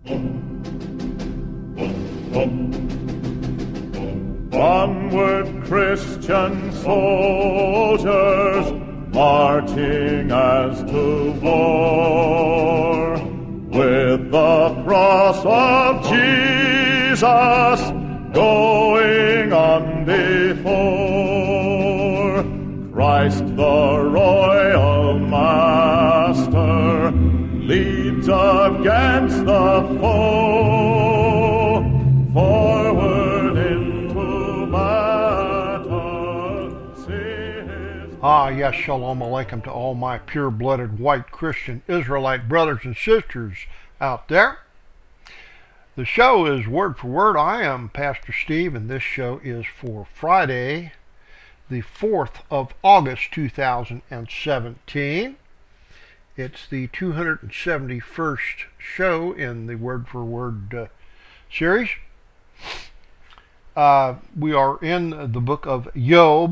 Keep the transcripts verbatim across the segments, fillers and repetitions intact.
Onward, Christian soldiers, marching as to war, with the cross of Jesus going on before. Christ the royal master leads against the foe, forward into battle. See his... Ah, yes, shalom aleichem to all my pure-blooded white Christian Israelite brothers and sisters out there. The show is Word for Word. I am Pastor Steve, and this show is for Friday, the fourth of August, two thousand seventeen. It's the two hundred seventy-first show in the Word for Word uh, series. Uh, we are in the book of Job,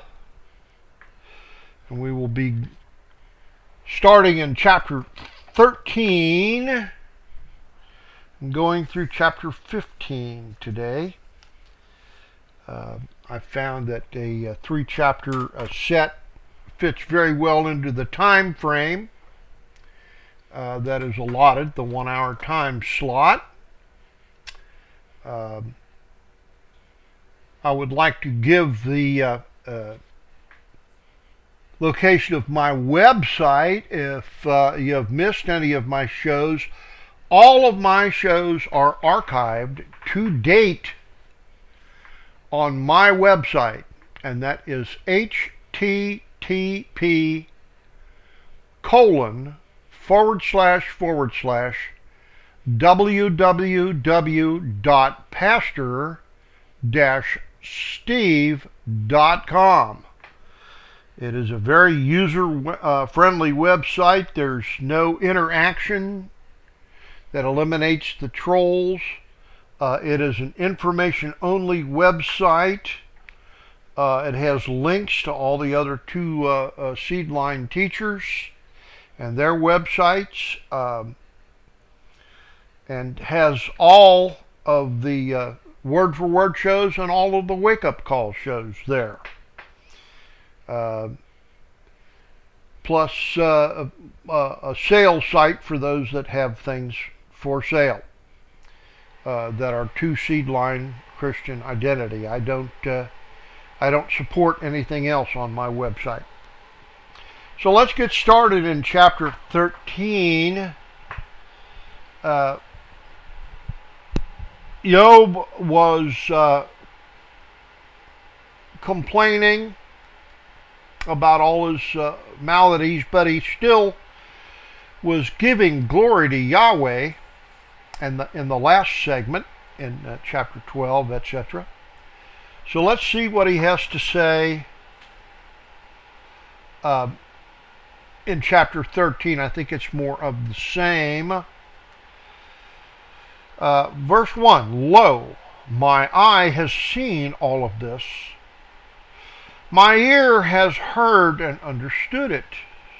and we will be starting in chapter thirteen and going through chapter fifteen today. Uh, I found that a, a three-chapter uh, set fits very well into the time frame uh, that is allotted, the one-hour time slot. Uh, I would like to give the uh, uh, location of my website if uh, you have missed any of my shows. All of my shows are archived to date on my website, and that is H T T P colon forward slash forward slash www dot pastor dash steve dot com. It is a very user-friendly website. There's no interaction that eliminates the trolls. Uh, it is an information-only website. Uh, it has links to all the other two uh, uh, Seedline teachers and their websites, um, and has all of the uh, Word for Word shows and all of the Wake Up Call shows there. Uh, plus uh, a, a sales site for those that have things for sale uh, that are to Seedline Christian Identity. I don't uh, I don't support anything else on my website. So let's get started in chapter thirteen. Uh, Job was uh, complaining about all his uh, maladies, but he still was giving glory to Yahweh. And the, in the last segment, in uh, chapter twelve, et cetera. So let's see what he has to say uh, in chapter thirteen. I think it's more of the same. Uh, verse one, Lo, my eye has seen all of this. My ear has heard and understood it.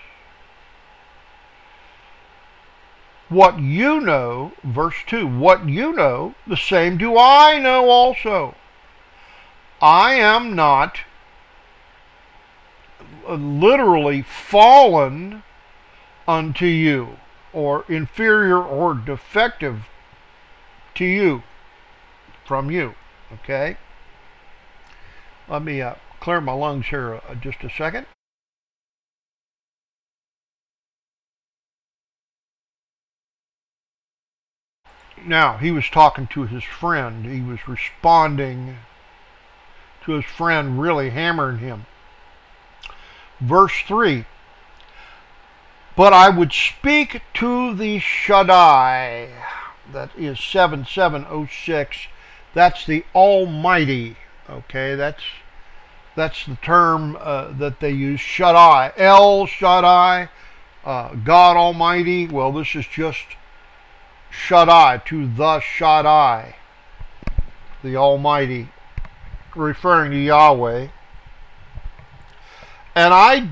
What you know, verse two, what you know, the same do I know also. I am not literally fallen unto you, or inferior or defective to you, from you, okay? Let me uh, clear my lungs here uh, just a second. Now, he was talking to his friend. He was responding to his friend really hammering him. Verse three, but I would speak to the Shaddai. That is seven seven oh six. That's the Almighty. Okay, that's that's the term uh, that they use. Shaddai, El Shaddai, uh, God Almighty. Well, this is just Shaddai, to the Shaddai, the Almighty, referring to Yahweh. And I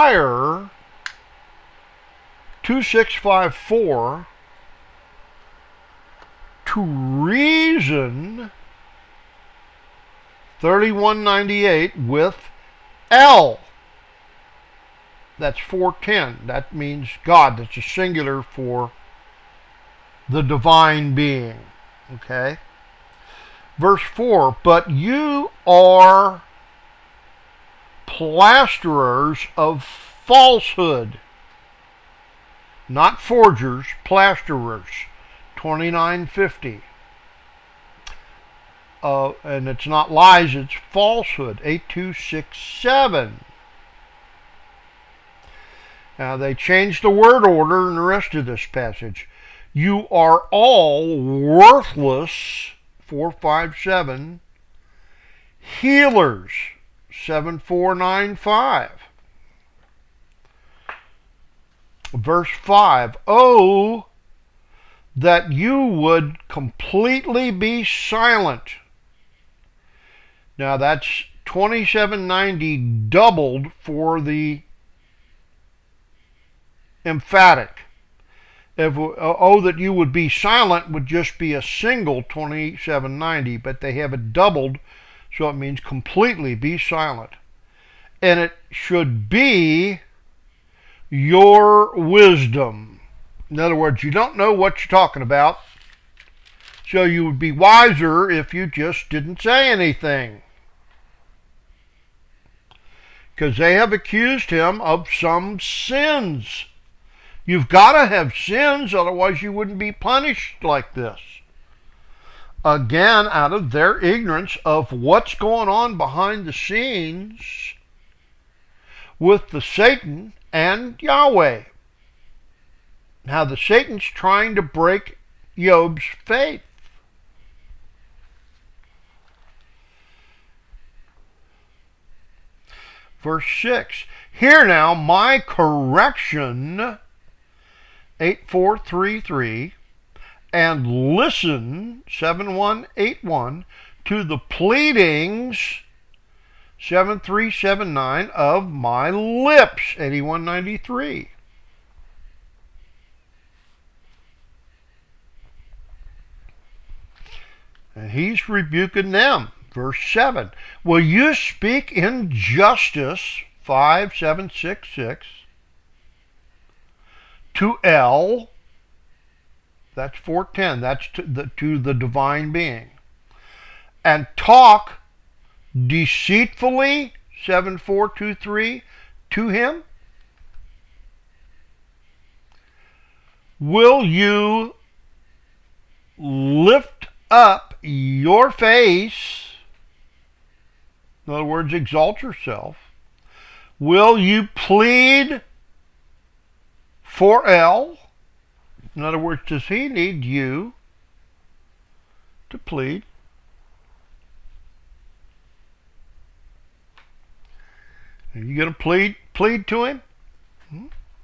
desire, two six five four, to reason thirty-one ninety-eight with El. That's four ten. That means God. That's a singular for the divine being. Okay? Verse four, but you are plasterers of falsehood. Not forgers, plasterers. twenty-nine fifty. Uh, and it's not lies, it's falsehood. eight two six seven. Now they changed the word order in the rest of this passage. You are all worthless, four five seven, healers, seven four nine five. Verse five, oh, that you would completely be silent. Now that's twenty-seven ninety doubled for the emphatic. If, oh, that you would be silent would just be a single twenty-seven ninety, but they have it doubled, so it means completely be silent. And it should be your wisdom. In other words, you don't know what you're talking about, so you would be wiser if you just didn't say anything. Because they have accused him of some sins. You've got to have sins, otherwise you wouldn't be punished like this. Again, out of their ignorance of what's going on behind the scenes with the Satan and Yahweh. Now the Satan's trying to break Job's faith. Verse six, hear now my correction, eight four three three, and listen, seven one eight one, to the pleadings, seven three seven nine, of my lips, eighty-one ninety-three. And he's rebuking them. Verse seven, will you speak in justice, five seven six six, to El, that's four ten, that's to the, to the divine being, and talk deceitfully, seven four two three, to him? Will you lift up your face, in other words, exalt yourself? Will you plead for El? In other words, does he need you to plead? Are you going to plead plead to him? Hmm?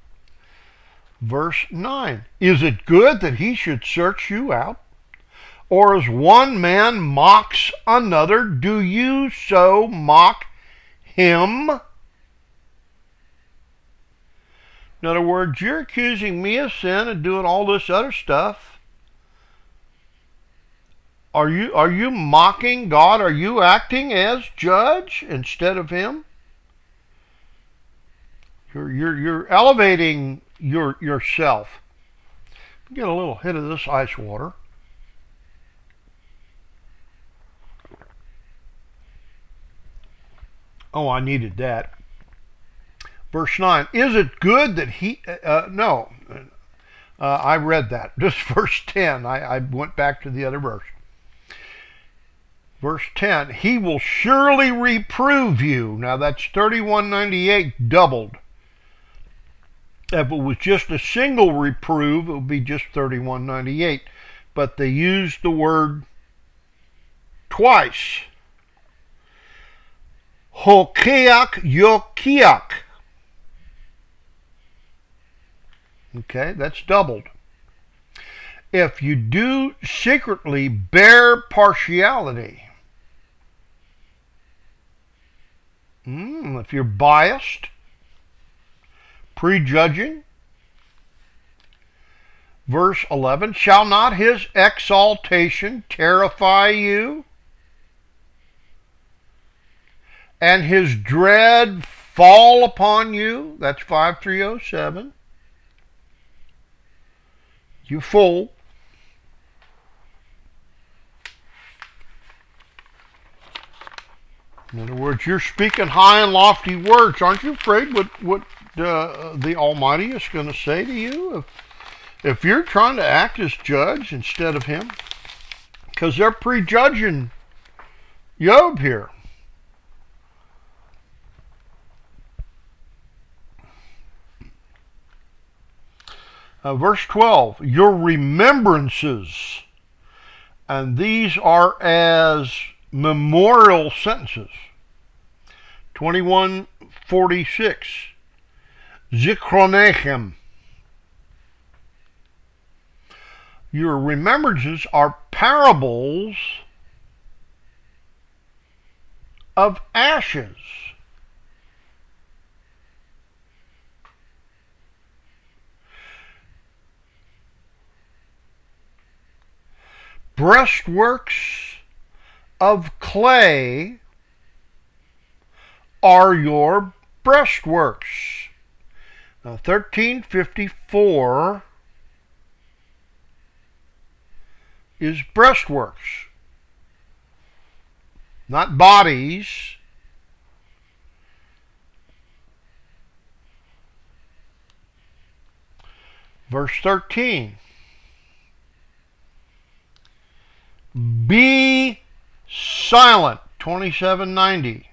Verse nine, is it good that he should search you out? Or as one man mocks another, do you so mock him? In other words, you're accusing me of sin and doing all this other stuff. Are you, are you mocking God? Are you acting as judge instead of him? You're, you're, you're elevating your, yourself. Get a little hit of this ice water. Oh, I needed that. Verse nine, is it good that he, uh, no, uh, I read that. Just verse ten, I, I went back to the other verse. Verse ten, he will surely reprove you. Now that's thirty-one ninety-eight doubled. If it was just a single reprove, it would be just thirty-one ninety-eight. But they used the word twice. Hokiak yokiak. Okay, that's doubled. If you do secretly bear partiality, mm, if you're biased, prejudging, Verse eleven, shall not his exaltation terrify you, and his dread fall upon you? That's five three oh seven. You fool. In other words, you're speaking high and lofty words. Aren't you afraid what, what uh, the Almighty is going to say to you if, if you're trying to act as judge instead of him? Because they're prejudging Job here. Uh, verse twelve, your remembrances, and these are as memorial sentences. twenty-one forty-six, Zikronechem. Your remembrances are parables of ashes. Breastworks of clay are your breastworks. Now, thirteen fifty-four is breastworks, not bodies. Verse thirteen. Be silent, twenty-seven ninety.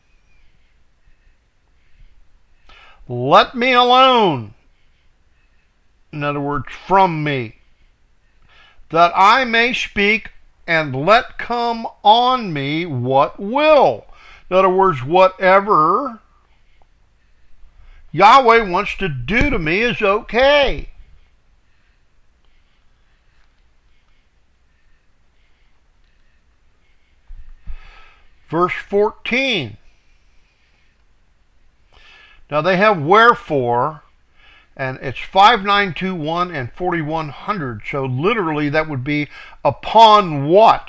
Let me alone, in other words, from me, that I may speak, and let come on me what will. In other words, whatever Yahweh wants to do to me is okay. Verse fourteen. Now they have wherefore, and it's five nine two one and forty-one hundred. So literally that would be upon what?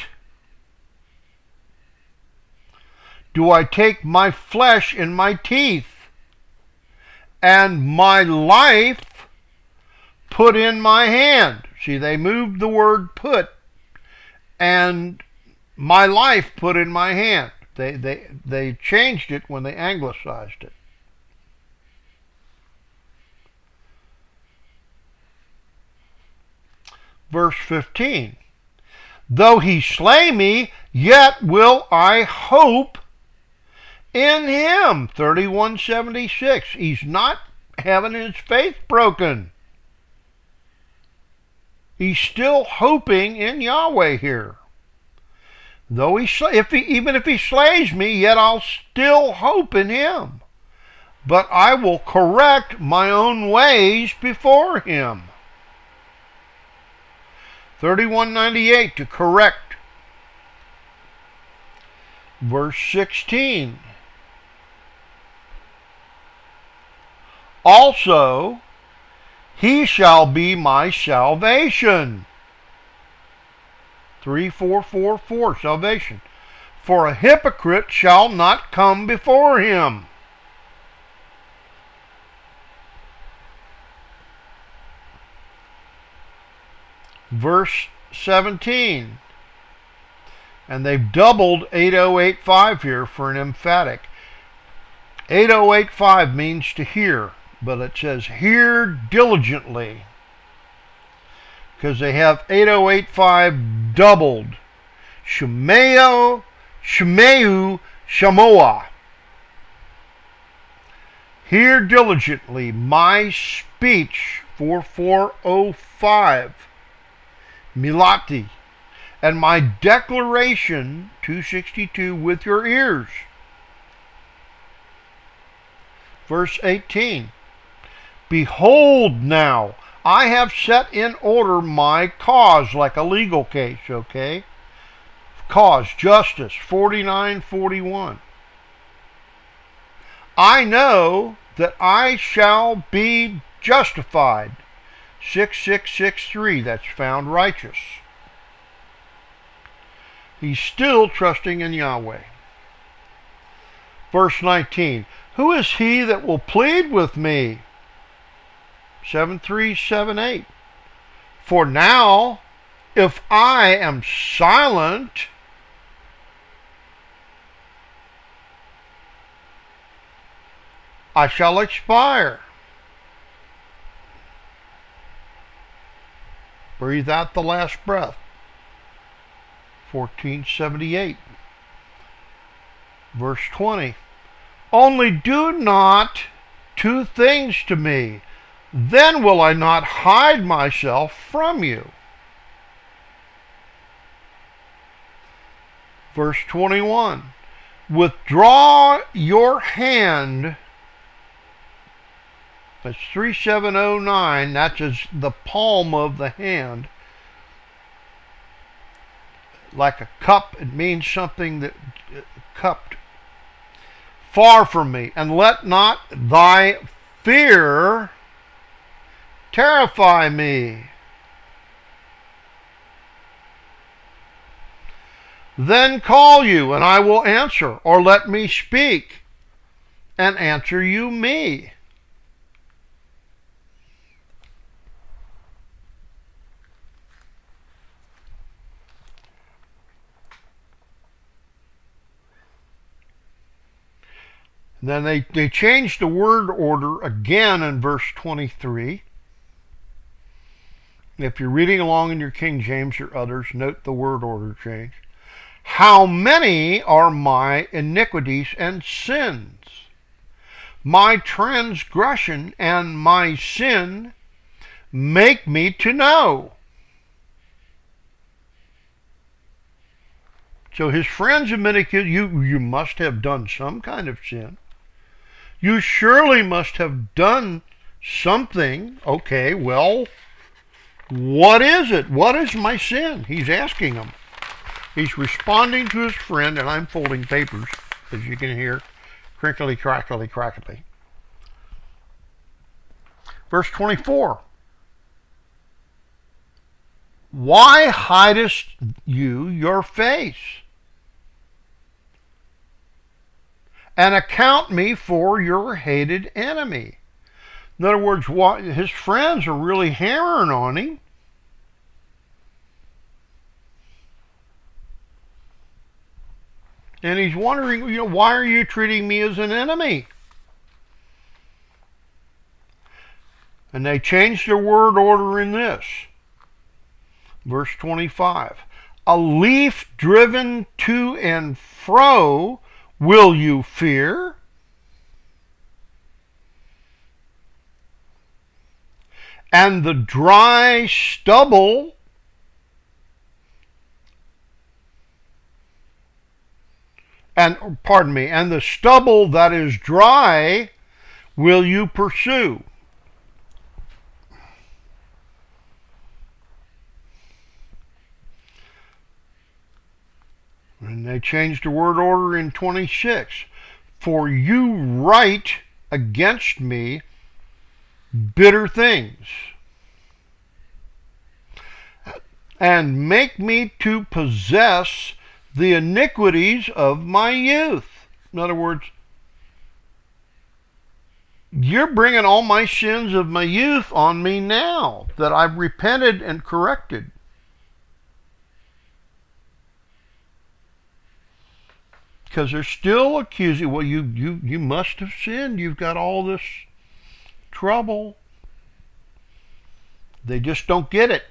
Do I take my flesh in my teeth, and my life put in my hand? See, they moved the word put, and my life put in my hand. They, they, they changed it when they anglicized it. Verse fifteen. Though he slay me, yet will I hope in him. thirty-one seventy-six. He's not having his faith broken. He's still hoping in Yahweh here. Though he, if he, even if he slays me, yet I'll still hope in him. But I will correct my own ways before him. thirty-one ninety-eight, to correct. Verse sixteen. Also, he shall be my salvation. three four four four, salvation. For a hypocrite shall not come before him. Verse seventeen. And they've doubled eight oh eight five here for an emphatic. eight oh eight five means to hear, but it says hear diligently, because they have eight oh eight five doubled. Shemeo, Shemeu, Shamoah. Hear diligently my speech, forty-four oh five. Milati. And my declaration, two sixty-two, with your ears. Verse eighteen. Behold now, I have set in order my cause, like a legal case, okay? Cause, justice, forty-nine forty-one. I know that I shall be justified, six six six three. That's found righteous. He's still trusting in Yahweh. Verse nineteen. Who is he that will plead with me? seven three seven eight. For now, if I am silent, I shall expire. Breathe out the last breath. fourteen seventy-eight. Verse twenty. Only do not two things to me, then will I not hide myself from you. Verse twenty-one. Withdraw your hand. That's three seven oh nine. That's just the palm of the hand. Like a cup, it means something that uh, cupped. Far from me, and let not thy fear terrify me. Then call you, and I will answer, or let me speak, and answer you me. And then they, they changed the word order again in verse twenty-three. If you're reading along in your King James or others, note the word order change. How many are my iniquities and sins? My transgression and my sin make me to know. So his friends admitted, you, you must have done some kind of sin. You surely must have done something. Okay, well, what is it? What is my sin? He's asking them. He's responding to his friend, and I'm folding papers, as you can hear, crinkly, crackly, crackly. Verse twenty-four. Why hidest you your face? And account me for your hated enemy. In other words, what, his friends are really hammering on him. And he's wondering, you know, why are you treating me as an enemy? And they changed their word order in this. Verse twenty-five. A leaf driven to and fro will you fear? And the dry stubble and pardon me, and the stubble that is dry will you pursue? And they changed the word order in twenty-six. For you write against me bitter things, and make me to possess the iniquities of my youth. In other words, you're bringing all my sins of my youth on me now that I've repented and corrected. Because they're still accusing, well, you, you, you must have sinned. You've got all this trouble. They just don't get it.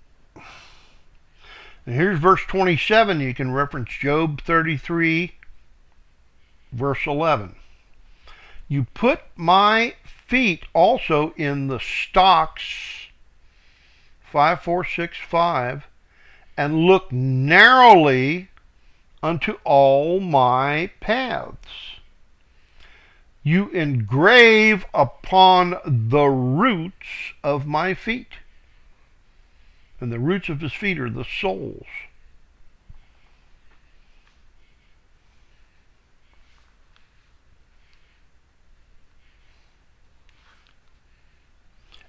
And here's verse twenty-seven. You can reference Job thirty-three, verse eleven. You put my feet also in the stocks, five four six five, and look narrowly unto all my paths. You engrave upon the roots of my feet. And the roots of his feet are the soles.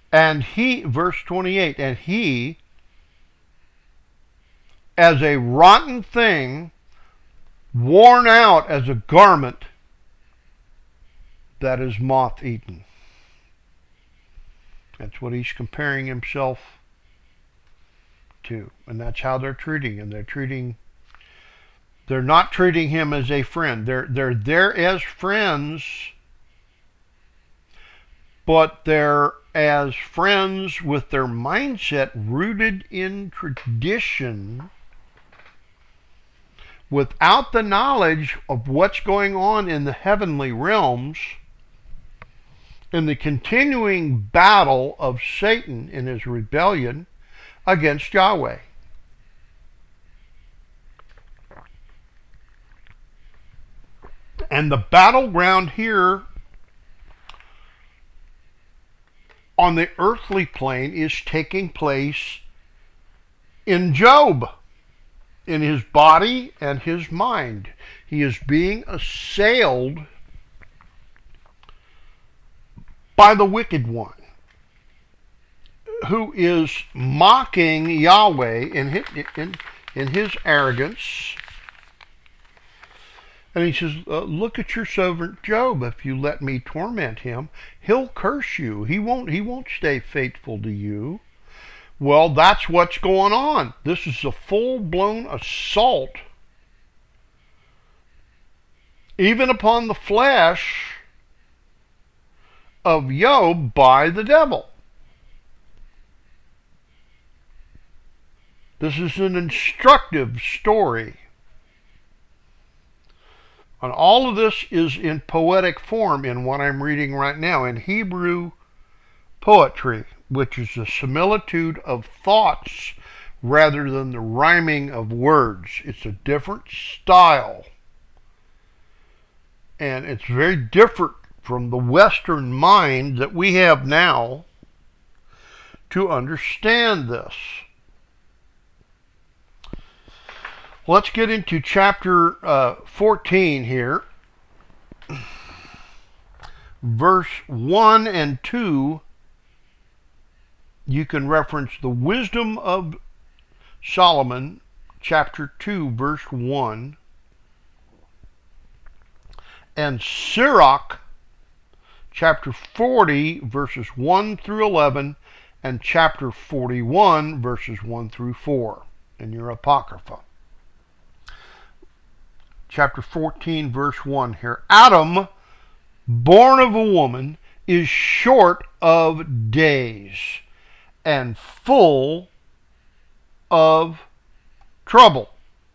And he, verse twenty-eight, and he, as a rotten thing, worn out as a garment that is moth-eaten. That's what he's comparing himself to. And that's how they're treating him. They're treating, they're not treating him as a friend. They're, they're there as friends, but they're as friends with their mindset rooted in tradition, without the knowledge of what's going on in the heavenly realms, in the continuing battle of Satan in his rebellion against Yahweh. And the battleground here on the earthly plane is taking place in Job, in his body and his mind. He is being assailed by the wicked one, who is mocking Yahweh in his, in, in his arrogance. And he says, uh, look at your servant Job. If you let me torment him, he'll curse you. He won't, he won't stay faithful to you. Well, that's what's going on. This is a full-blown assault, even upon the flesh of Job, by the devil. This is an instructive story. And all of this is in poetic form in what I'm reading right now, in Hebrew poetry, which is a similitude of thoughts rather than the rhyming of words. It's a different style. And it's very different from the Western mind that we have now to understand this. Let's get into chapter uh, fourteen here. Verse one and two, you can reference the Wisdom of Solomon, chapter two, verse one, and Sirach, chapter forty, verses one through eleven, and chapter forty-one, verses one through four, in your Apocrypha. Chapter fourteen, verse one here. Adam, born of a woman, is short of days and full of trouble.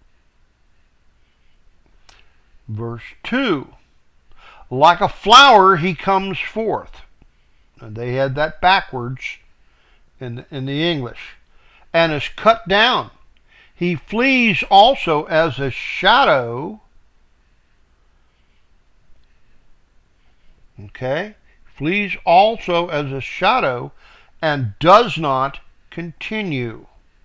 Verse two. Like a flower he comes forth. And they had that backwards in, in the English. And is cut down. He flees also as a shadow. Okay? Flees also as a shadow and does not continue.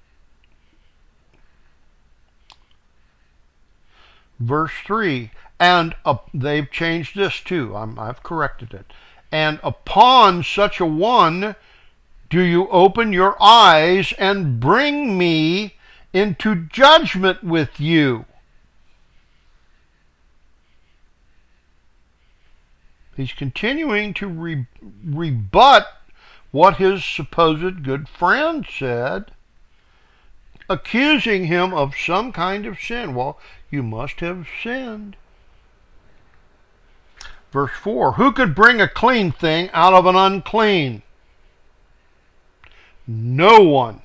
Verse three. And uh, they've changed this too. I'm, I've corrected it. And upon such a one do you open your eyes and bring me into judgment with you. He's continuing to re- rebut what his supposed good friend said, accusing him of some kind of sin. Well, you must have sinned. Verse four, who could bring a clean thing out of an unclean? No one.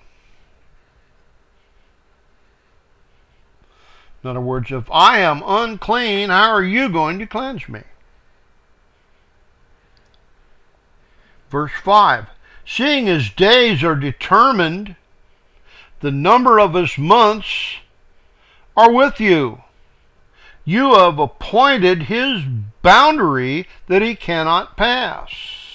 In other words, if I am unclean, how are you going to cleanse me? Verse five, seeing his days are determined, the number of his months are with you. You have appointed his boundary that he cannot pass.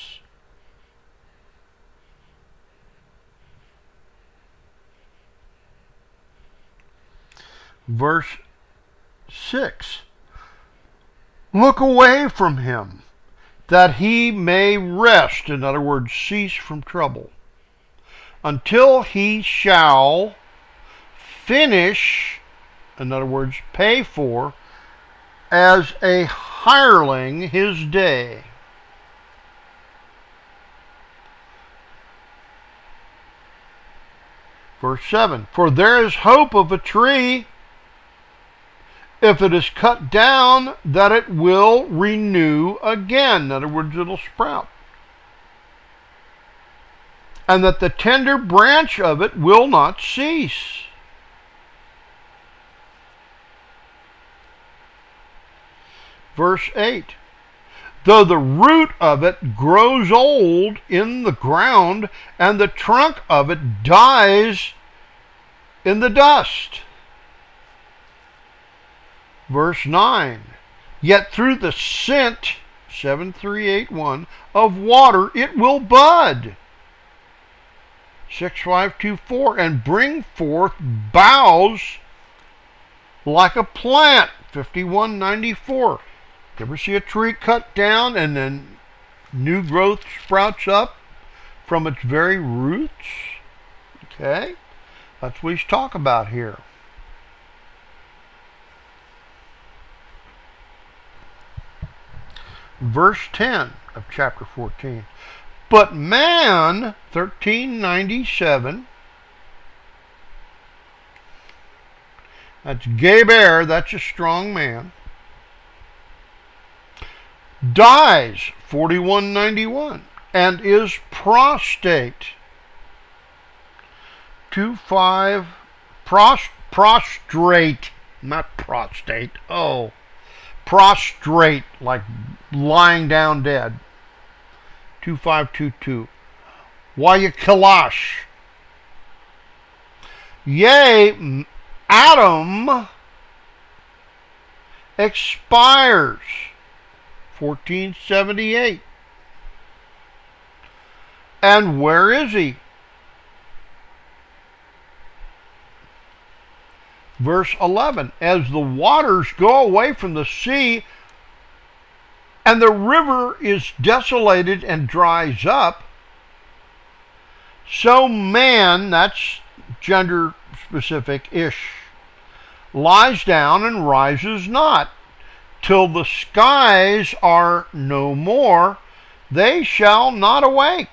Verse six. Look away from him. that he may rest, in other words, cease from trouble, until he shall finish, in other words, pay for, as a hireling his day. Verse seven, for there is hope of a tree, if it is cut down, that it will renew again. In other words, it'll sprout. And that the tender branch of it will not cease. Verse eight, though the root of it grows old in the ground, and the trunk of it dies in the dust. Verse nine, yet through the scent, seven three eight one, of water it will bud. six five two four, and bring forth boughs like a plant. fifty-one ninety-four. You ever see a tree cut down and then new growth sprouts up from its very roots? Okay, that's what he's talking about here. Verse ten of chapter fourteen. But man, thirteen ninety-seven, that's Geber, that's a strong man, dies, forty-one ninety-one, and is prostrate, two five, pros, prostrate, not prostate, oh, prostrate, like lying down dead, two five two two, Wayakalash, yea, Adam expires, fourteen seventy-eight. And where is he? Verse eleven, as the waters go away from the sea, and the river is desolated and dries up, so man, that's gender specific ish, lies down and rises not, till the skies are no more, they shall not awake,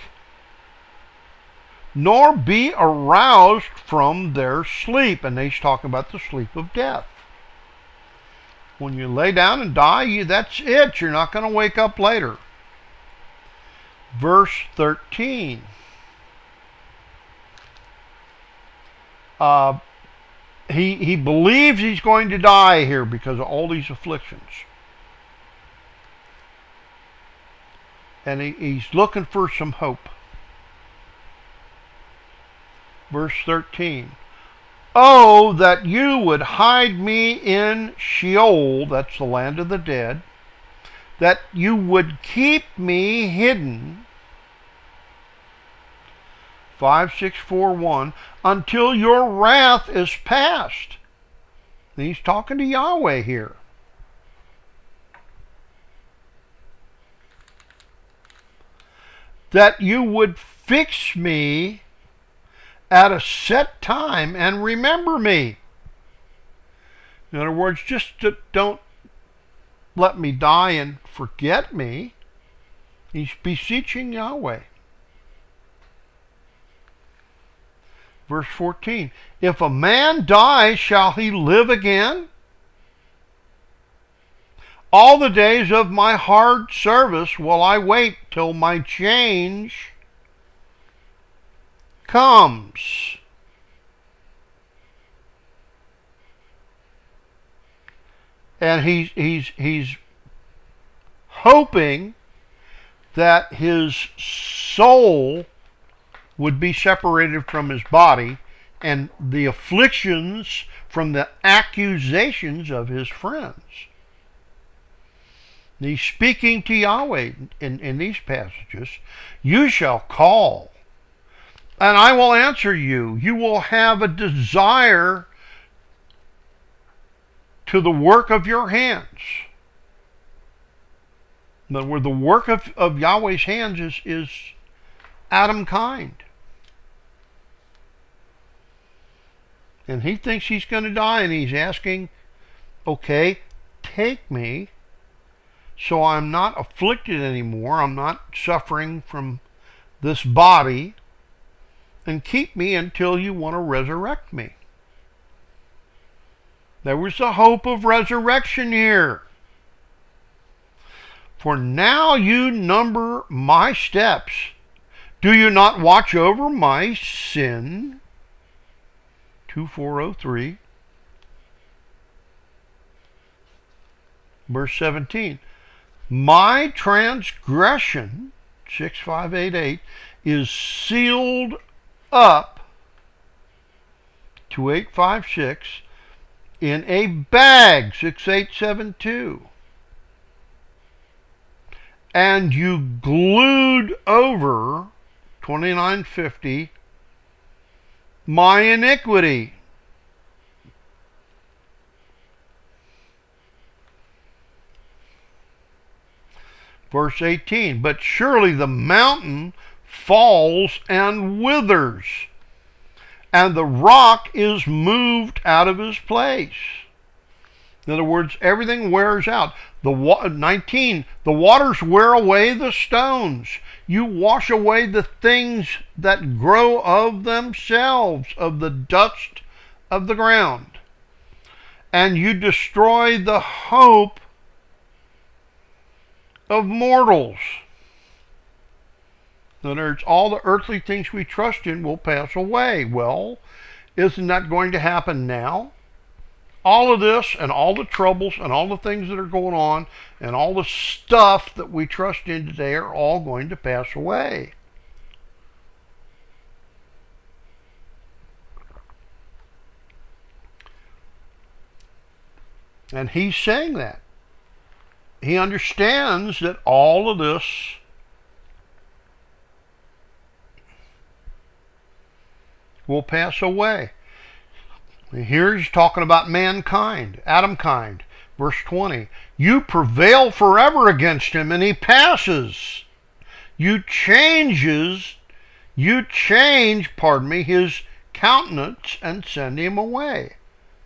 nor be aroused from their sleep. And he's talking about the sleep of death. When you lay down and die, you, that's it. You're not going to wake up later. Verse thirteen. Uh, he, he believes he's going to die here because of all these afflictions. And he, he's looking for some hope. Verse thirteen. Oh, that you would hide me in Sheol, that's the land of the dead, that you would keep me hidden, five six four one, until your wrath is past. And he's talking to Yahweh here. That you would fix me at a set time and remember me. In other words, just to, don't let me die and forget me. He's beseeching Yahweh. Verse fourteen. If a man die, shall he live again? All the days of my hard service will I wait till my change comes. And he's he's he's hoping that his soul would be separated from his body, and the afflictions from the accusations of his friends. And he's speaking to Yahweh in, in these passages. You shall call, and I will answer you. You will have a desire to the work of your hands. In other words, the work of, of Yahweh's hands is, is Adam kind. And he thinks he's going to die, and he's asking, okay, take me so I'm not afflicted anymore. I'm not suffering from this body, and keep me until you want to resurrect me. There was the hope of resurrection here. For now you number my steps. Do you not watch over my sin? two four oh three. Verse seventeen. My transgression, six five eight eight, is sealed up, two eight five six, in a bag, six eight seven two. And you glued over, twenty-nine fifty, my iniquity. Verse eighteen, but surely the mountain falls and withers, and the rock is moved out of his place. In other words, everything wears out. The wa- nineteen, the waters wear away the stones. You wash away the things that grow of themselves, of the dust of the ground. And you destroy the hope of mortals. In other words, all the earthly things we trust in will pass away. Well, isn't that going to happen now? All of this and all the troubles and all the things that are going on and all the stuff that we trust in today are all going to pass away. And he's saying that. He understands that all of this will pass away. Here he's talking about mankind, Adam kind. Verse twenty, you prevail forever against him, and he passes. You changes, you change, pardon me, his countenance and send him away.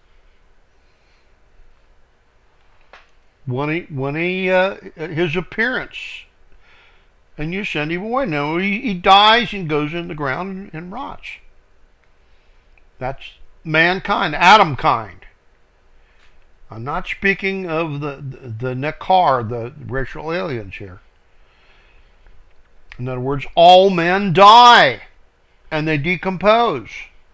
When he, when he, uh, his appearance, and you send him away. No, he, he dies and goes in the ground and, and rots. That's mankind, Adam kind. I'm not speaking of the, the, the Nakar, the racial aliens here. In other words, all men die and they decompose.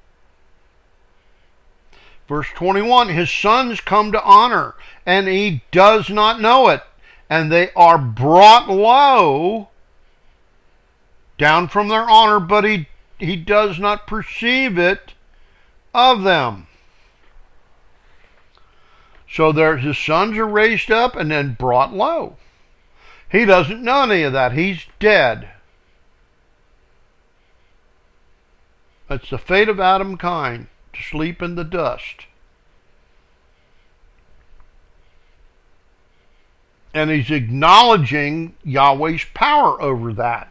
Verse twenty-one, his sons come to honor, and he does not know it, and they are brought low, down from their honor, but he, he does not perceive it of them. So there, his sons are raised up and then brought low. He doesn't know any of that. He's dead. That's the fate of Adam kind, to sleep in the dust. And he's acknowledging Yahweh's power over that.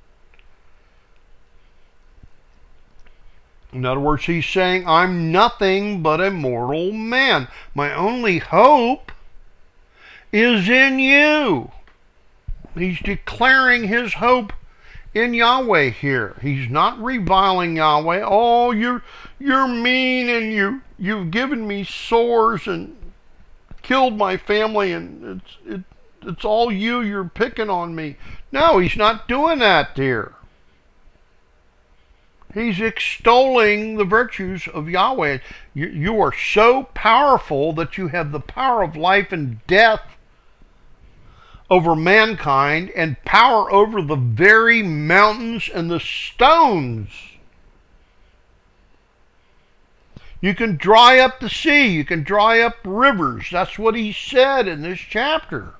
In other words, he's saying, I'm nothing but a mortal man. My only hope is in you. He's declaring his hope in Yahweh here. He's not reviling Yahweh. Oh, you're you're mean, and you you've given me sores and killed my family, and it's it, it's all you. You're picking on me. No, he's not doing that, dear. He's extolling the virtues of Yahweh. You, you are so powerful that you have the power of life and death over mankind and power over the very mountains and the stones. You can dry up the sea. You can dry up rivers. That's what he said in this chapter.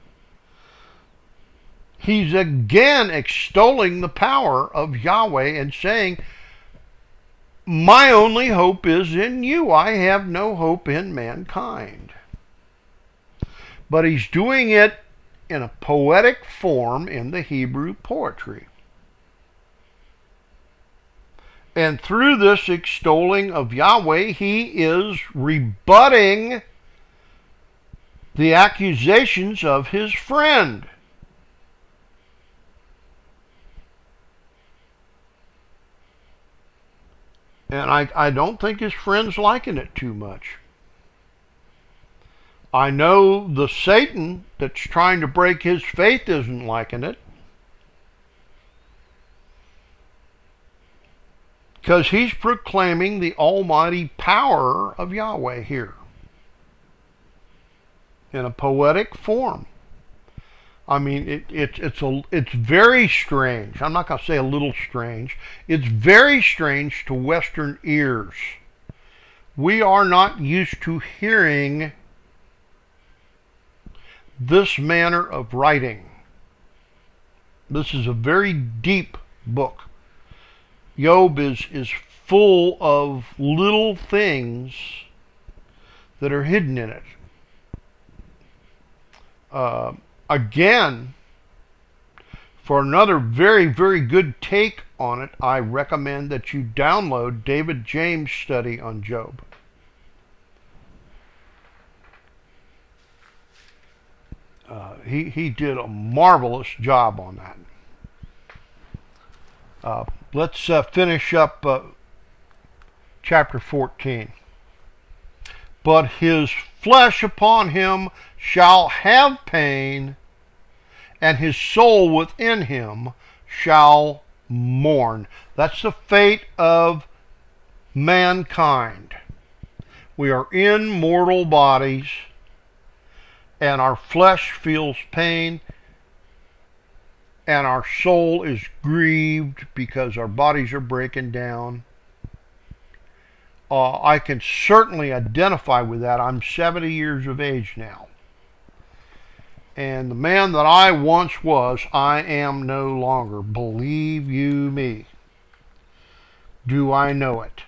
He's again extolling the power of Yahweh and saying, my only hope is in you. I have no hope in mankind. But he's doing it in a poetic form in the Hebrew poetry. And through this extolling of Yahweh, he is rebutting the accusations of his friend. And I, I don't think his friend's liking it too much. I know the Satan that's trying to break his faith isn't liking it. Because he's proclaiming the almighty power of Yahweh here in a poetic form. I mean, it, it, it's, a, it's very strange. I'm not going to say a little strange. It's very strange to Western ears. We are not used to hearing this manner of writing. This is a very deep book. Job is, is full of little things that are hidden in it. Uh, again, for another very, very good take on it, I recommend that you download David James' study on Job. Uh, he, he did a marvelous job on that. Uh, let's uh, finish up uh, chapter fourteen. But his flesh upon him shall have pain, and his soul within him shall mourn. That's the fate of mankind. We are in mortal bodies, and our flesh feels pain, and our soul is grieved because our bodies are breaking down. Uh, I can certainly identify with that. I'm seventy years of age now. And the man that I once was, I am no longer. Believe you me. Do I know it?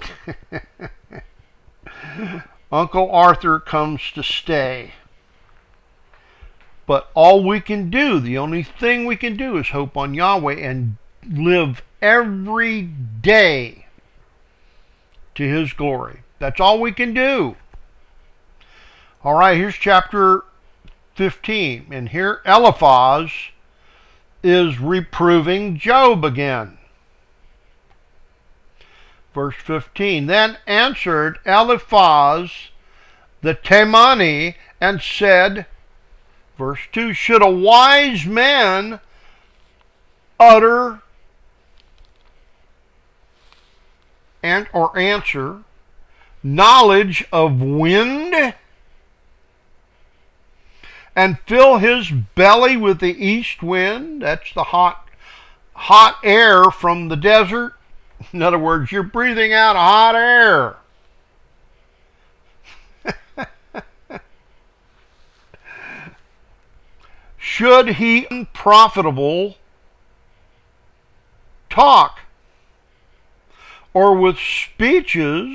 Uncle Arthur comes to stay. But all we can do, the only thing we can do is hope on Yahweh and live every day to his glory. That's all we can do. All right, here's chapter fifteen. And here Eliphaz is reproving Job again. Verse fifteen. Then answered Eliphaz the Temani and said, verse two, should a wise man utter and or answer knowledge of wind and fill his belly with the east wind? That's the hot hot air from the desert. In other words, you're breathing out hot air. Should he unprofitable talk, or with speeches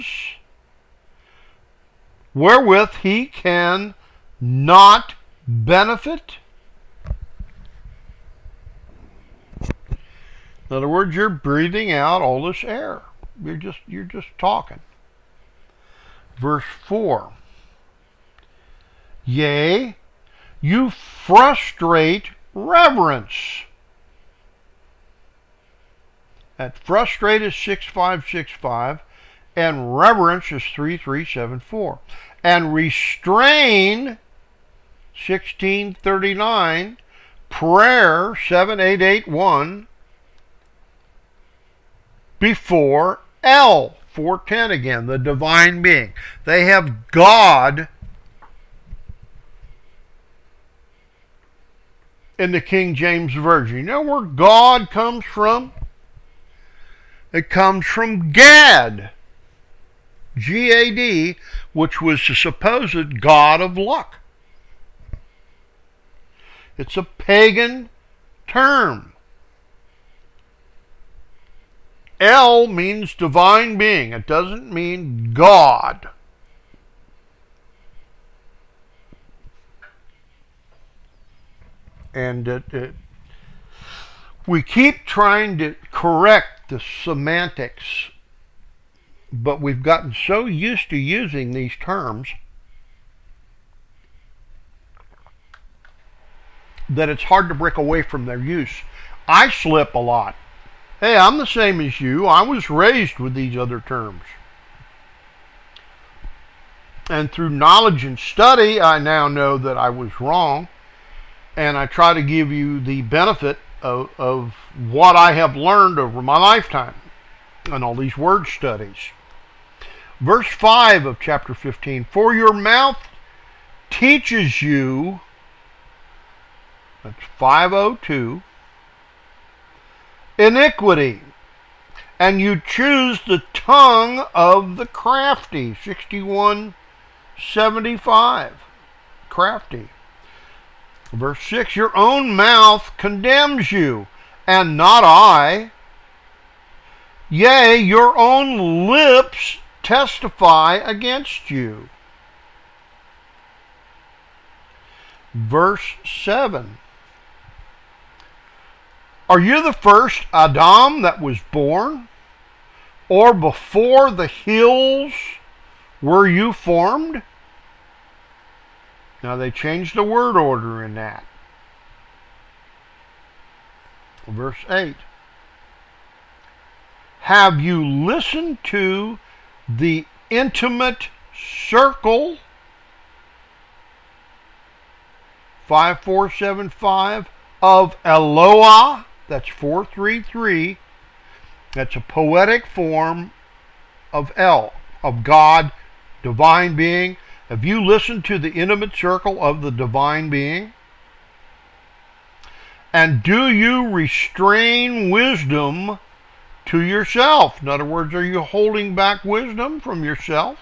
wherewith he can not benefit? In other words, you're breathing out all this air. You're just you're just talking. Verse four. Yea, you frustrate reverence. That frustrate is six five six five, and reverence is three three seven four. And restrain, sixteen thirty-nine, prayer, seven eight eight one, before El, four ten again, the divine being. They have God in the King James Version. You know where God comes from? It comes from Gad, G A D, which was the supposed god of luck. It's a pagan term. El means divine being. It doesn't mean God. And it, it, we keep trying to correct the semantics, but we've gotten so used to using these terms that it's hard to break away from their use. I slip a lot. Hey, I'm the same as you. I was raised with these other terms. And through knowledge and study, I now know that I was wrong. And I try to give you the benefit of, of what I have learned over my lifetime and all these word studies. Verse five of chapter fifteen, for your mouth teaches you, that's five oh two, iniquity, and you choose the tongue of the crafty, sixty-one seventy-five, crafty. Verse six, your own mouth condemns you, and not I. Yea, your own lips testify against you. Verse seven, are you the first Adam that was born? Or before the hills were you formed? Now they changed the word order in that. Verse eight. Have you listened to the intimate circle, five four seven five, of Eloah? That's four three three. That's a poetic form of El, of God, divine being. Have you listened to the intimate circle of the divine being? And do you restrain wisdom to yourself? In other words, are you holding back wisdom from yourself?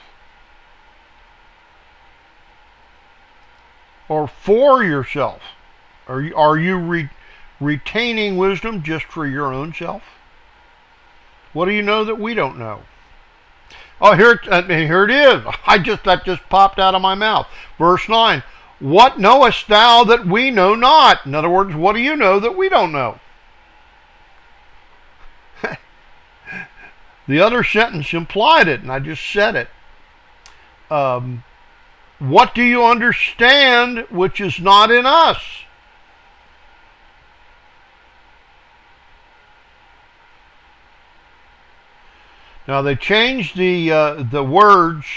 Or for yourself? Are you, are you re, retaining wisdom just for your own self? What do you know that we don't know? Oh, here, uh, here it is. I just that just popped out of my mouth. Verse nine. What knowest thou that we know not? In other words, what do you know that we don't know? The other sentence implied it, and I just said it. Um, what do you understand which is not in us? Now they changed the uh, the words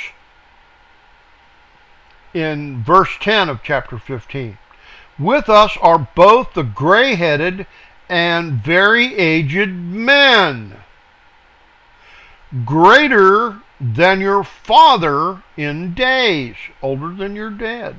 in verse ten of chapter fifteen. With us are both the gray-headed and very aged men, greater than your father in days, older than your dad.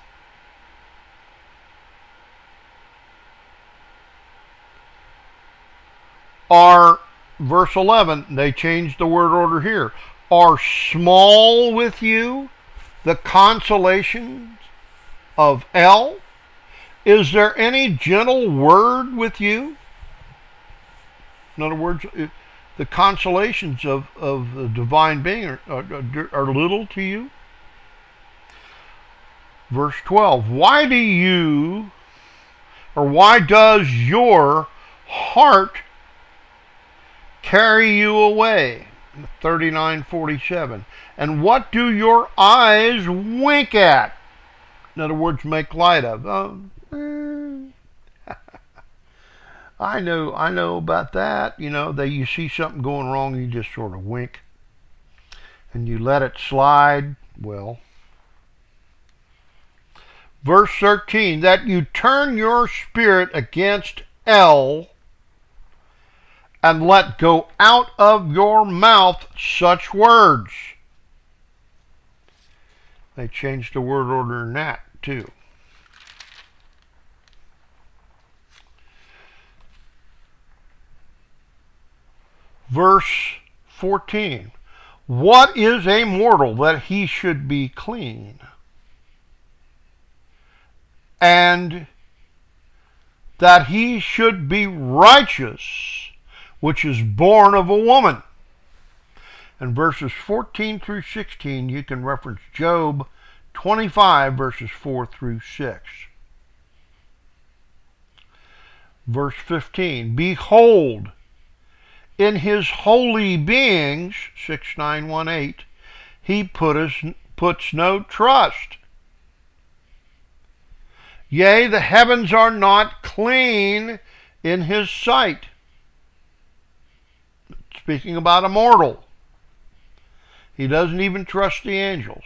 Are, verse eleven, they changed the word order here, are small with you the consolations of El? Is there any gentle word with you? In other words, the consolations of, of the divine being are, are, are little to you. Verse twelve, why do you, or why does your heart carry you away? thirty-nine forty-seven. And what do your eyes wink at? In other words, make light of. Oh, eh. I know, I know about that. You know, that you see something going wrong, you just sort of wink, and you let it slide. Well, verse thirteen, that you turn your spirit against El, and let go out of your mouth such words. They changed the word order in that too. Verse fourteen. What is a mortal that he should be clean? And that he should be righteous, which is born of a woman. And verses fourteen through sixteen, you can reference Job twenty-five, verses four through six. Verse fifteen, behold, in his holy beings, six nine one eight, he put us, puts no trust. Yea, the heavens are not clean in his sight. Speaking about a mortal. He doesn't even trust the angels.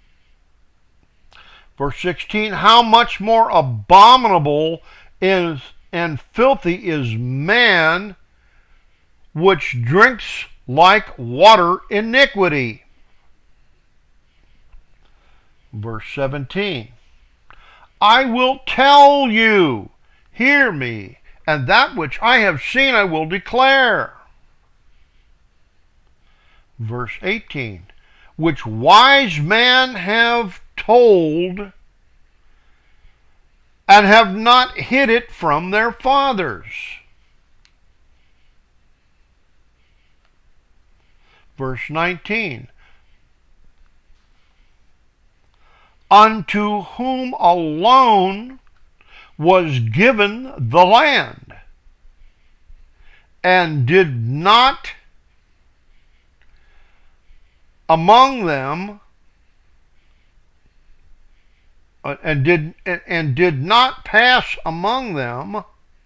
Verse sixteen, how much more abominable is and filthy is man, which drinks like water iniquity. Verse seventeen, I will tell you, hear me, and that which I have seen I will declare. Verse eighteen, which wise men have told, and have not hid it from their fathers. Verse nineteen, unto whom alone was given the land, and did not among them uh, and did and, and did not pass among them.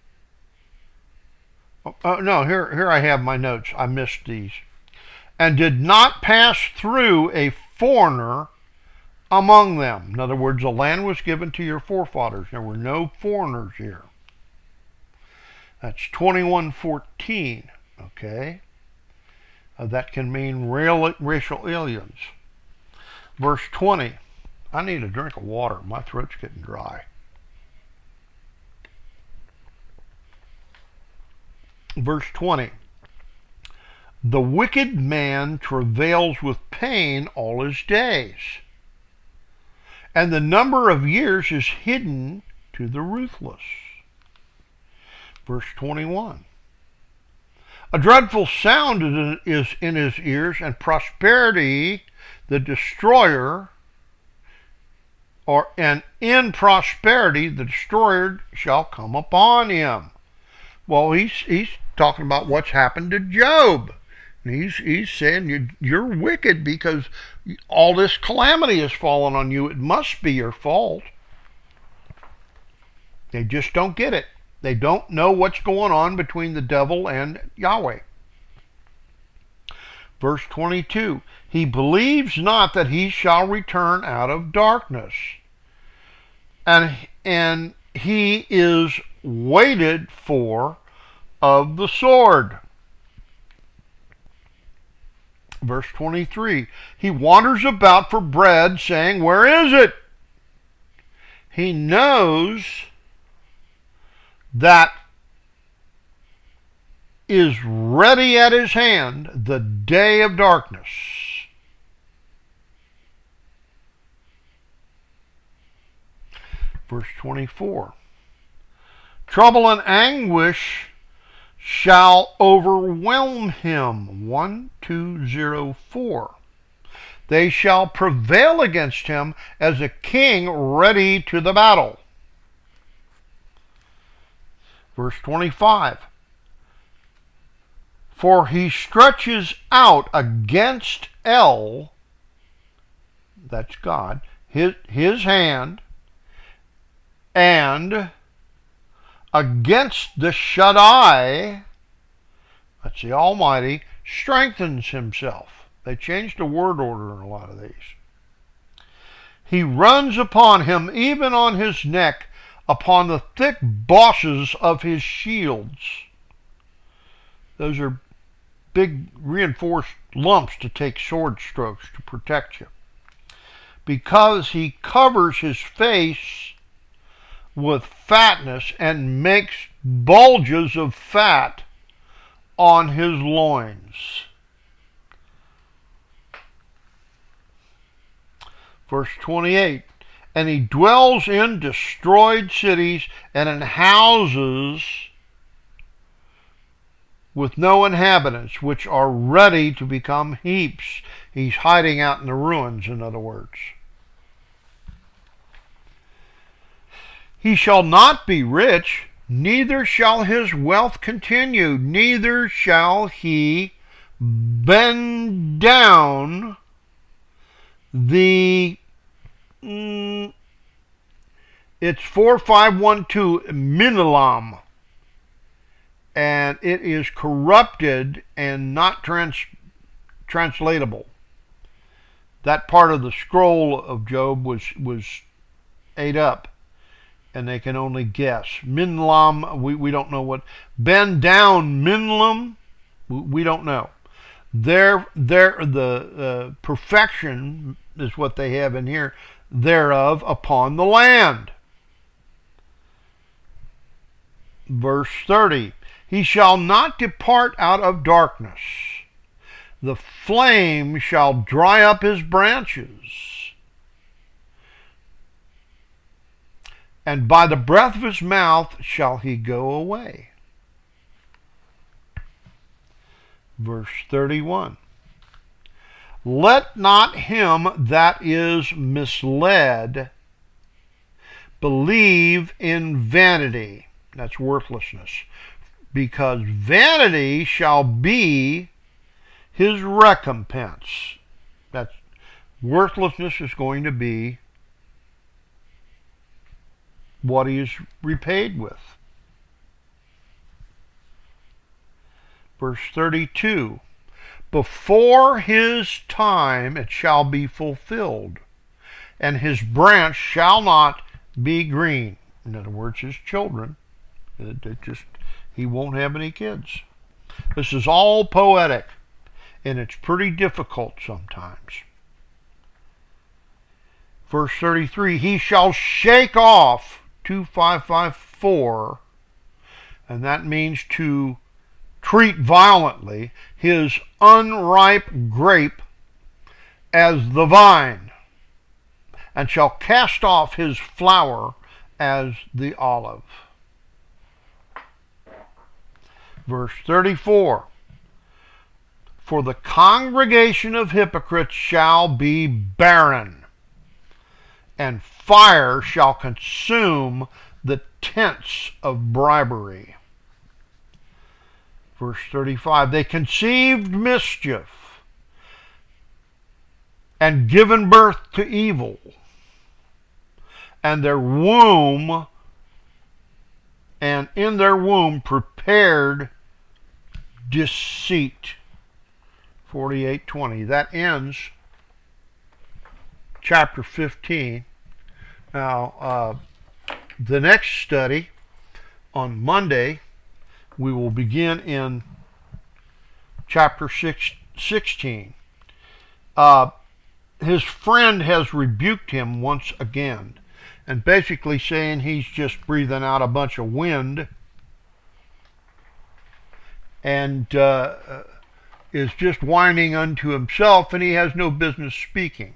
Uh, no, here here I have my notes. I missed these. And did not pass through a foreigner among them. In other words, the land was given to your forefathers. There were no foreigners here. That's twenty-one fourteen. Okay. Uh, that can mean real, racial aliens. Verse twenty. I need a drink of water. My throat's getting dry. Verse twenty. The wicked man travails with pain all his days, and the number of years is hidden to the ruthless. Verse twenty-one. A dreadful sound is in his ears, and prosperity, the destroyer, or and in prosperity the destroyer shall come upon him. Well, he's he's talking about what's happened to Job. And he's he's saying you, you're wicked because all this calamity has fallen on you. It must be your fault. They just don't get it. They don't know what's going on between the devil and Yahweh. Verse twenty-two, he believes not that he shall return out of darkness, and, and he is waited for of the sword. Verse twenty-three, he wanders about for bread, saying, where is it? He knows that is ready at his hand the day of darkness. Verse twenty-four, trouble and anguish shall overwhelm him. one, two, zero, four. They shall prevail against him as a king ready to the battle. Verse twenty-five. For he stretches out against El, that's God, his, his hand, and against the Shaddai, that's the Almighty, strengthens himself. They changed the word order in a lot of these. He runs upon him, even on his neck, upon the thick bosses of his shields. Those are big reinforced lumps to take sword strokes to protect you. Because he covers his face with fatness and makes bulges of fat on his loins. Verse twenty-eight, and he dwells in destroyed cities and in houses with no inhabitants, which are ready to become heaps. He's hiding out in the ruins, in other words. He shall not be rich, neither shall his wealth continue, neither shall he bend down the, mm, it's four five one two, Minilam, and it is corrupted and not trans, translatable. That part of the scroll of Job was, was ate up, and they can only guess. Minlam, we, we don't know what. Bend down, Minlam, we don't know. Their, their, the uh, perfection is what they have in here, thereof upon the land. Verse thirty, he shall not depart out of darkness. The flame shall dry up his branches. And by the breath of his mouth shall he go away. Verse thirty-one. Let not him that is misled believe in vanity. That's worthlessness. Because vanity shall be his recompense. That's worthlessness is going to be what he is repaid with. Verse thirty-two. Before his time it shall be fulfilled, and his branch shall not be green. In other words, his children. It, it just he won't have any kids. This is all poetic, and it's pretty difficult sometimes. Verse thirty-three, he shall shake off, two five five four, and that means to treat violently, his unripe grape as the vine, and shall cast off his flower as the olive. Verse thirty-four, for the congregation of hypocrites shall be barren, and fire shall consume the tents of bribery. Verse thirty-five, they conceived mischief and given birth to evil, and their womb, and in their womb prepared deceit. forty-eight twenty. That ends chapter fifteen. Now, uh, the next study on Monday, we will begin in chapter six, sixteen. Uh, his friend has rebuked him once again, and basically saying he's just breathing out a bunch of wind, and uh, is just whining unto himself, and he has no business speaking.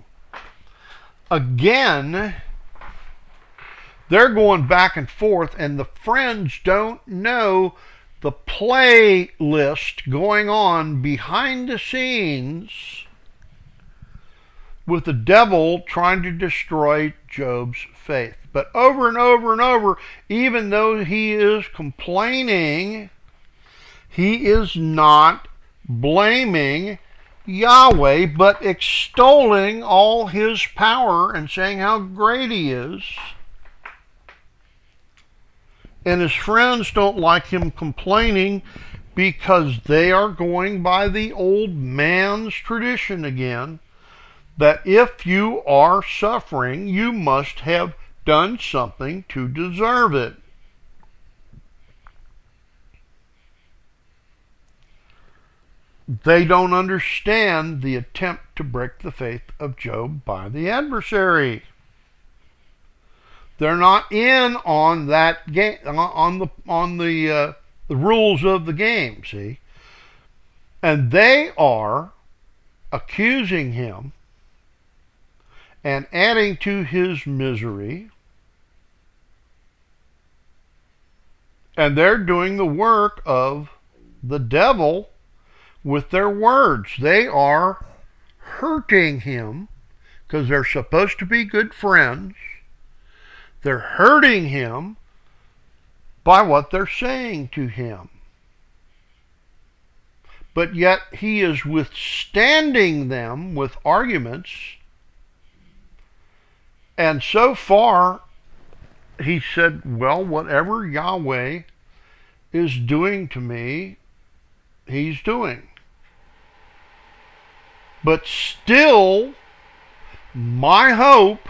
Again, they're going back and forth, and the friends don't know the playlist going on behind the scenes with the devil trying to destroy Job's faith. But over and over and over, even though he is complaining, he is not blaming Yahweh, but extolling all his power and saying how great he is. And his friends don't like him complaining because they are going by the old man's tradition again, that if you are suffering, you must have done something to deserve it. They don't understand the attempt to break the faith of Job by the adversary. They're not in on that game, on the on the uh, the rules of the game. See, and they are accusing him and adding to his misery, and they're doing the work of the devil with their words. They are hurting him because they're supposed to be good friends. They're hurting him by what they're saying to him. But yet he is withstanding them with arguments. And so far, he said, well, whatever Yahweh is doing to me, he's doing. But still, my hope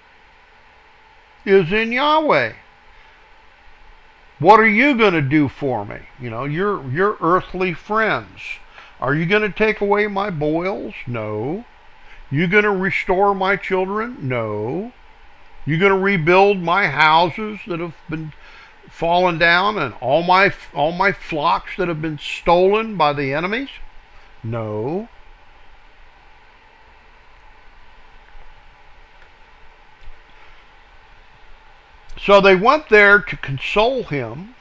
is in Yahweh. What are you going to do for me? You know, your your earthly friends. Are you going to take away my boils? No. You going to restore my children? No. You going to rebuild my houses that have been fallen down and all my all my flocks that have been stolen by the enemies? No. So they went there to console him.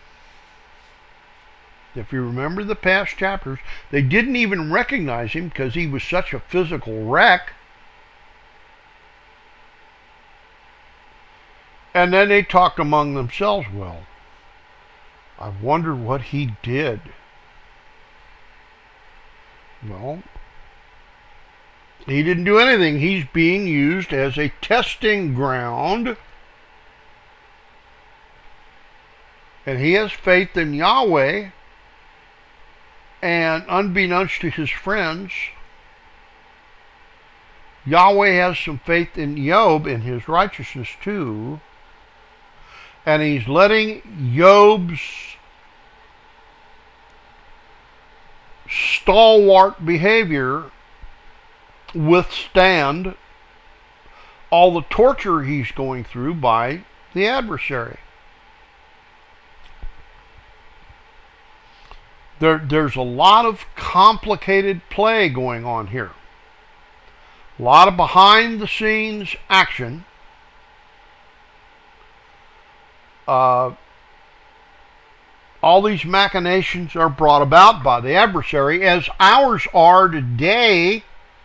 If you remember the past chapters, they didn't even recognize him because he was such a physical wreck. And then they talked among themselves, well, I wonder what he did. Well, he didn't do anything. He's being used as a testing ground. And he has faith in Yahweh, and unbeknownst to his friends, Yahweh has some faith in Job, in his righteousness too, and he's letting Job's stalwart behavior withstand all the torture he's going through by the adversary. There, there's a lot of complicated play going on here. A lot of behind-the-scenes action. Uh, all these machinations are brought about by the adversary, as ours are today.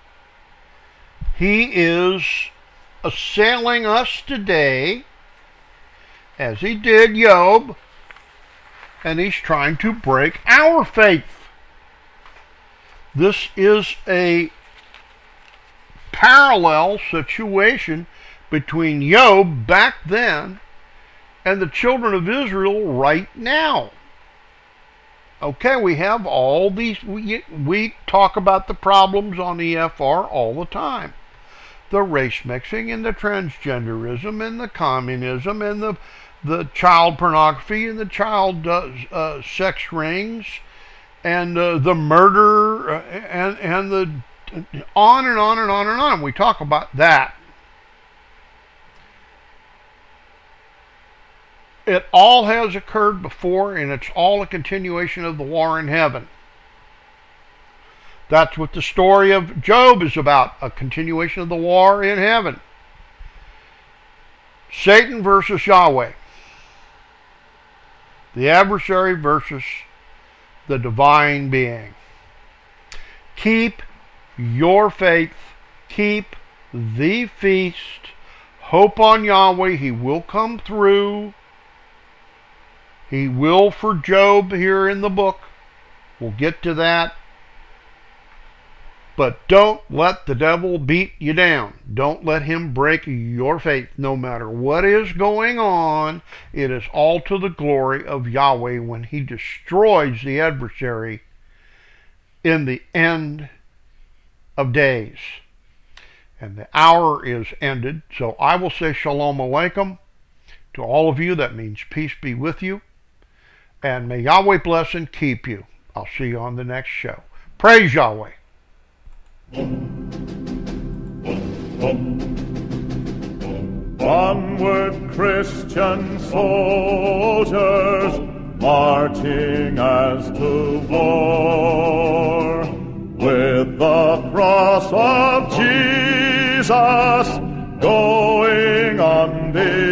He is assailing us today, as he did Job, and he's trying to break our faith. This is a parallel situation between Job back then and the children of Israel right now. Okay, we have all these, we, we talk about the problems on E F R all the time. The race mixing and the transgenderism and the communism and the the child pornography and the child uh, uh, sex rings and uh, the murder uh, and, and the on and on and on and on. We talk about that. It all has occurred before, and it's all a continuation of the war in heaven. That's what the story of Job is about, a continuation of the war in heaven. Satan versus Yahweh. The adversary versus the divine being. Keep your faith. Keep the feast. Hope on Yahweh. He will come through. He will for Job here in the book. We'll get to that. But don't let the devil beat you down. Don't let him break your faith. No matter what is going on, it is all to the glory of Yahweh when he destroys the adversary in the end of days. And the hour is ended. So I will say Shalom Aleichem to all of you. That means peace be with you. And may Yahweh bless and keep you. I'll see you on the next show. Praise Yahweh. Onward, Christian soldiers, marching as to war, with the cross of Jesus going on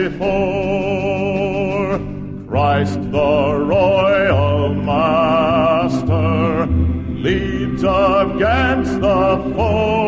before. Christ the royal master leads against the foe.